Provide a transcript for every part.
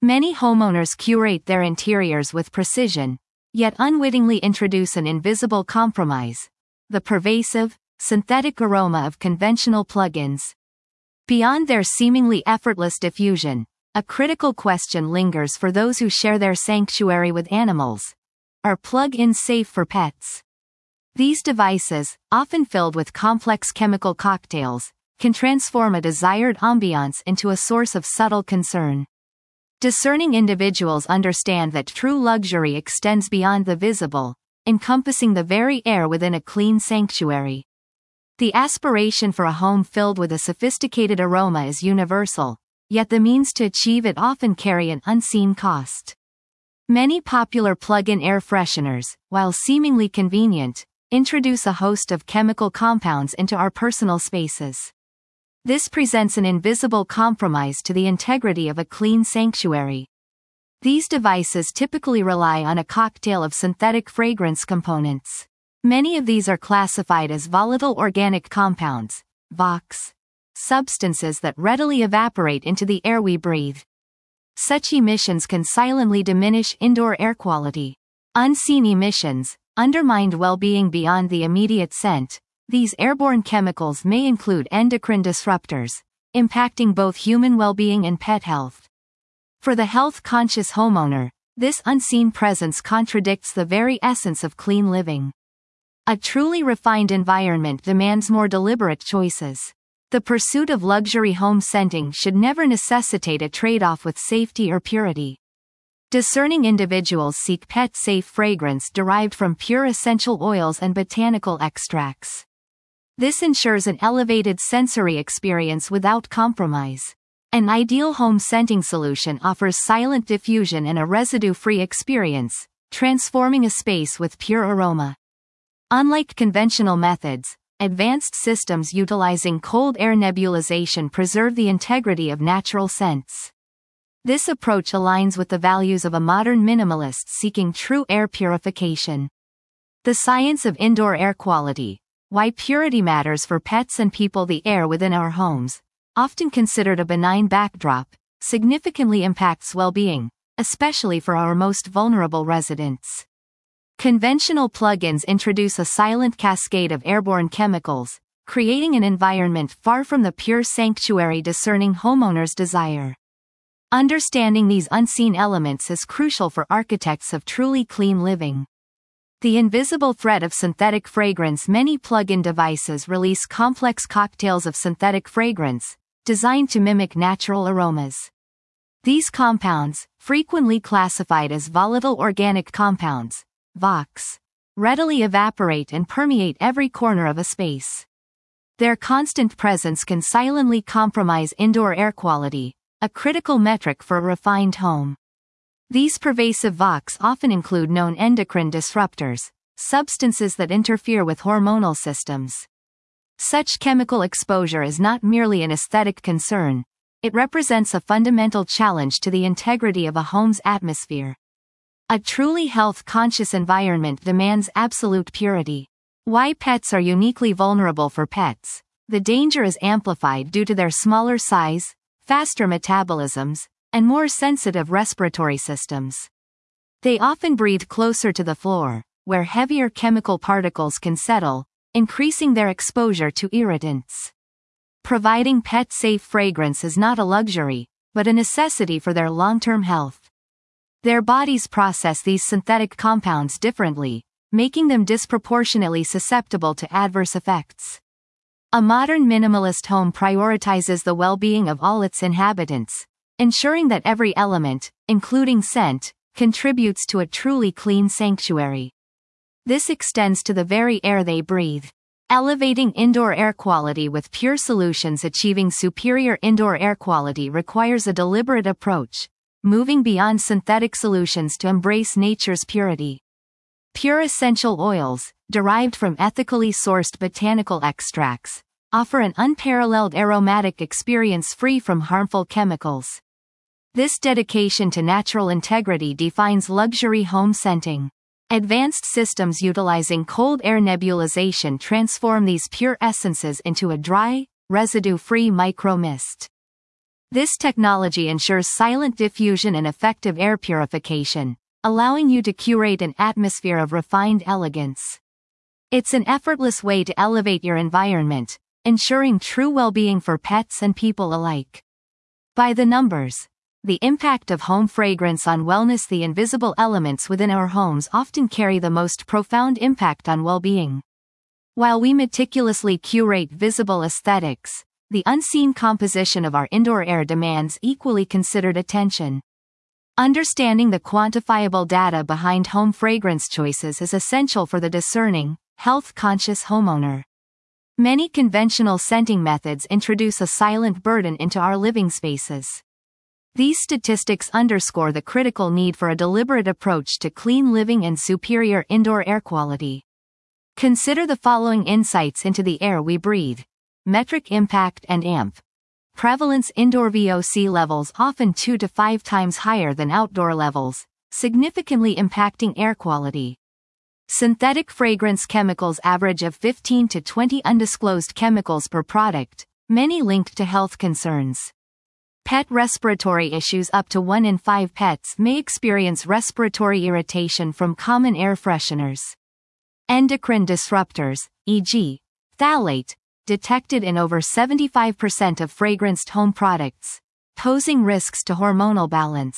Many homeowners curate their interiors with precision, yet unwittingly introduce an invisible compromise: the pervasive, synthetic aroma of conventional plug-ins. Beyond their seemingly effortless diffusion, a critical question lingers for those who share their sanctuary with animals. Are plug-ins safe for pets? These devices, often filled with complex chemical cocktails, can transform a desired ambiance into a source of subtle concern. Discerning individuals understand that true luxury extends beyond the visible, encompassing the very air within a clean sanctuary. The aspiration for a home filled with a sophisticated aroma is universal, yet the means to achieve it often carry an unseen cost. Many popular plug-in air fresheners, while seemingly convenient, introduce a host of chemical compounds into our personal spaces. This presents an invisible compromise to the integrity of a clean sanctuary. These devices typically rely on a cocktail of synthetic fragrance components. Many of these are classified as volatile organic compounds, VOCs, substances that readily evaporate into the air we breathe. Such emissions can silently diminish indoor air quality. Unseen emissions undermine well-being beyond the immediate scent. These airborne chemicals may include endocrine disruptors, impacting both human well-being and pet health. For the health-conscious homeowner, this unseen presence contradicts the very essence of clean living. A truly refined environment demands more deliberate choices. The pursuit of luxury home scenting should never necessitate a trade-off with safety or purity. Discerning individuals seek pet-safe fragrance derived from pure essential oils and botanical extracts. This ensures an elevated sensory experience without compromise. An ideal home scenting solution offers silent diffusion and a residue-free experience, transforming a space with pure aroma. Unlike conventional methods, advanced systems utilizing cold air nebulization preserve the integrity of natural scents. This approach aligns with the values of a modern minimalist seeking true air purification. The science of indoor air quality: why purity matters for pets and people. The air within our homes, often considered a benign backdrop, significantly impacts well-being, especially for our most vulnerable residents. Conventional plug-ins introduce a silent cascade of airborne chemicals, creating an environment far from the pure sanctuary discerning homeowners desire. Understanding these unseen elements is crucial for architects of truly clean living. The invisible threat of synthetic fragrance: many plug-in devices release complex cocktails of synthetic fragrance, designed to mimic natural aromas. These compounds, frequently classified as volatile organic compounds, VOCs, readily evaporate and permeate every corner of a space. Their constant presence can silently compromise indoor air quality, a critical metric for a refined home. These pervasive VOCs often include known endocrine disruptors, substances that interfere with hormonal systems. Such chemical exposure is not merely an aesthetic concern, it represents a fundamental challenge to the integrity of a home's atmosphere. A truly health-conscious environment demands absolute purity. Why pets are uniquely vulnerable. For pets, the danger is amplified due to their smaller size, faster metabolisms, and more sensitive respiratory systems. They often breathe closer to the floor, where heavier chemical particles can settle, increasing their exposure to irritants. Providing pet-safe fragrance is not a luxury, but a necessity for their long-term health. Their bodies process these synthetic compounds differently, making them disproportionately susceptible to adverse effects. A modern minimalist home prioritizes the well-being of all its inhabitants, ensuring that every element, including scent, contributes to a truly clean sanctuary. This extends to the very air they breathe. Elevating indoor air quality with pure solutions. Achieving superior indoor air quality requires a deliberate approach, moving beyond synthetic solutions to embrace nature's purity. Pure essential oils, derived from ethically sourced botanical extracts, offer an unparalleled aromatic experience free from harmful chemicals. This dedication to natural integrity defines luxury home scenting. Advanced systems utilizing cold air nebulization transform these pure essences into a dry, residue-free micro-mist. This technology ensures silent diffusion and effective air purification, allowing you to curate an atmosphere of refined elegance. It's an effortless way to elevate your environment, ensuring true well-being for pets and people alike. By the numbers. The impact of home fragrance on wellness. The invisible elements within our homes often carry the most profound impact on well-being. While we meticulously curate visible aesthetics, the unseen composition of our indoor air demands equally considered attention. Understanding the quantifiable data behind home fragrance choices is essential for the discerning, health-conscious homeowner. Many conventional scenting methods introduce a silent burden into our living spaces. These statistics underscore the critical need for a deliberate approach to clean living and superior indoor air quality. Consider the following insights into the air we breathe. Metric impact and AMP. Prevalence: indoor VOC levels often 2 to 5 times higher than outdoor levels, significantly impacting air quality. Synthetic fragrance chemicals: average of 15 to 20 undisclosed chemicals per product, many linked to health concerns. Pet respiratory issues: up to 1 in 5 pets may experience respiratory irritation from common air fresheners. Endocrine disruptors, e.g., phthalate, detected in over 75% of fragranced home products, posing risks to hormonal balance.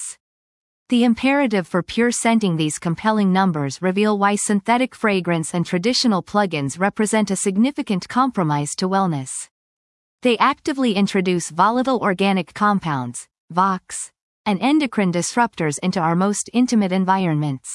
The imperative for pure scenting. These compelling numbers reveal why synthetic fragrance and traditional plugins represent a significant compromise to wellness. They actively introduce volatile organic compounds, VOCs, and endocrine disruptors into our most intimate environments.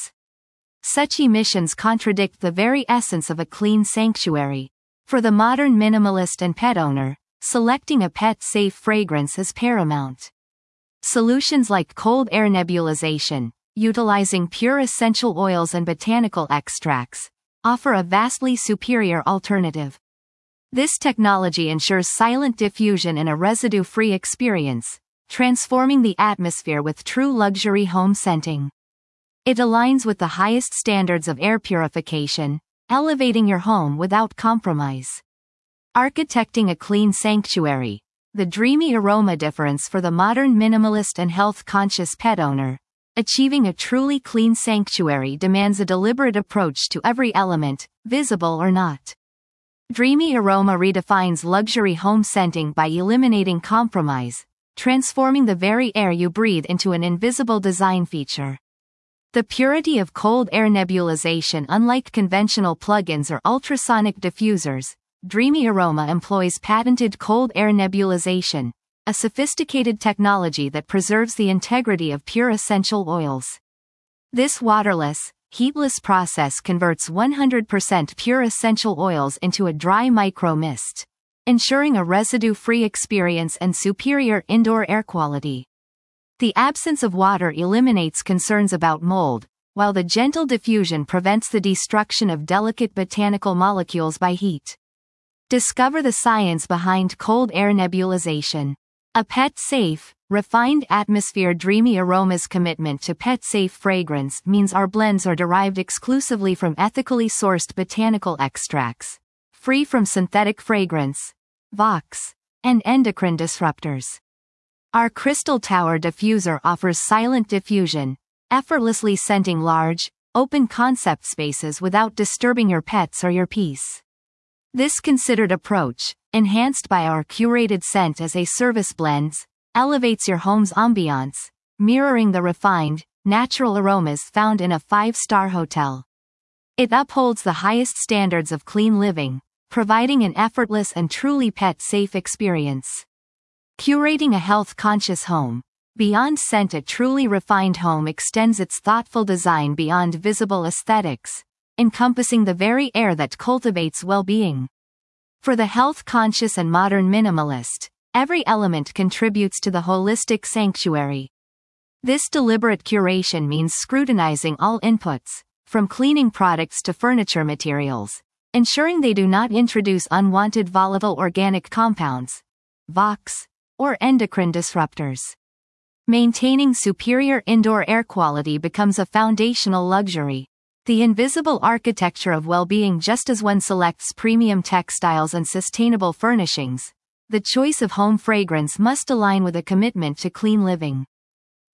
Such emissions contradict the very essence of a clean sanctuary. For the modern minimalist and pet owner, selecting a pet-safe fragrance is paramount. Solutions like cold air nebulization, utilizing pure essential oils and botanical extracts, offer a vastly superior alternative. This technology ensures silent diffusion and a residue-free experience, transforming the atmosphere with true luxury home scenting. It aligns with the highest standards of air purification, elevating your home without compromise. Architecting a clean sanctuary. The dreamy aroma difference for the modern minimalist and health-conscious pet owner. Achieving a truly clean sanctuary demands a deliberate approach to every element, visible or not. Dreamy Aroma redefines luxury home scenting by eliminating compromise, transforming the very air you breathe into an invisible design feature. The purity of cold air nebulization. Unlike conventional plugins or ultrasonic diffusers, Dreamy Aroma employs patented cold air nebulization, a sophisticated technology that preserves the integrity of pure essential oils. This waterless, heatless process converts 100% pure essential oils into a dry micro mist, ensuring a residue-free experience and superior indoor air quality. The absence of water eliminates concerns about mold, while the gentle diffusion prevents the destruction of delicate botanical molecules by heat. Discover the science behind cold air nebulization. A pet-safe, refined atmosphere. Dreamy Aroma's commitment to pet-safe fragrance means our blends are derived exclusively from ethically sourced botanical extracts, free from synthetic fragrance, VOCs, and endocrine disruptors. Our Crystal Tower diffuser offers silent diffusion, effortlessly scenting large, open concept spaces without disturbing your pets or your peace. This considered approach, enhanced by our curated scent as a service blends, elevates your home's ambiance, mirroring the refined, natural aromas found in a 5-star hotel. It upholds the highest standards of clean living, providing an effortless and truly pet-safe experience. Curating a health-conscious home. Beyond scent, a truly refined home extends its thoughtful design beyond visible aesthetics, encompassing the very air that cultivates well-being. For the health-conscious and modern minimalist, every element contributes to the holistic sanctuary. This deliberate curation means scrutinizing all inputs, from cleaning products to furniture materials, ensuring they do not introduce unwanted volatile organic compounds, VOCs, or endocrine disruptors. Maintaining superior indoor air quality becomes a foundational luxury. The invisible architecture of well-being. Just as one selects premium textiles and sustainable furnishings, The choice of home fragrance must align with a commitment to clean living.